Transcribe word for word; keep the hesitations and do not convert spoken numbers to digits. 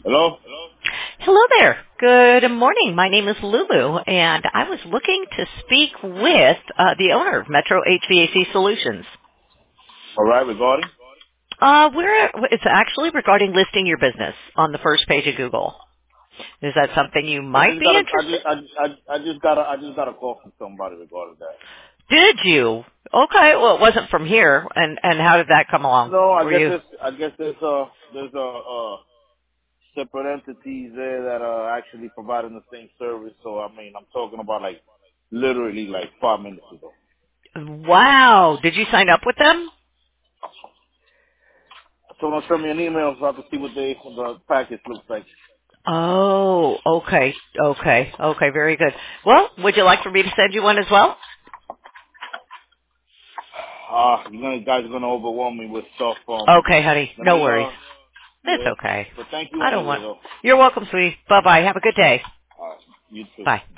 Hello? Hello there. Good morning. My name is Lulu, and I was looking to speak with uh, the owner of Metro H V A C Solutions. All right, regarding? Uh, we're, it's actually regarding listing your business on the first page of Google. Is that something you I might just be got a, I interested? just, I, just- I, I just got a, I just got a call from somebody regarding that. Did you? Okay. Well, it wasn't from here. And and how did that come along? No, I Were guess you? it's, I guess there's a, there's a, uh, separate entities there that are actually providing the same service. So I mean, I'm talking about like, literally like five minutes ago. Wow. Did you sign up with them? So don't send me an email so I can see what they, what the package looks like. Oh, okay, okay, okay. Very good. Well, would you like for me to send you one as well? Ah, you gonna, guys are gonna overwhelm me with stuff. Um, Okay, honey. let No me, worries. uh, It's yeah. okay. But thank you I don't anyway want. though. You're welcome, sweetie. Bye bye. Have a good day. Alright, you too. Bye.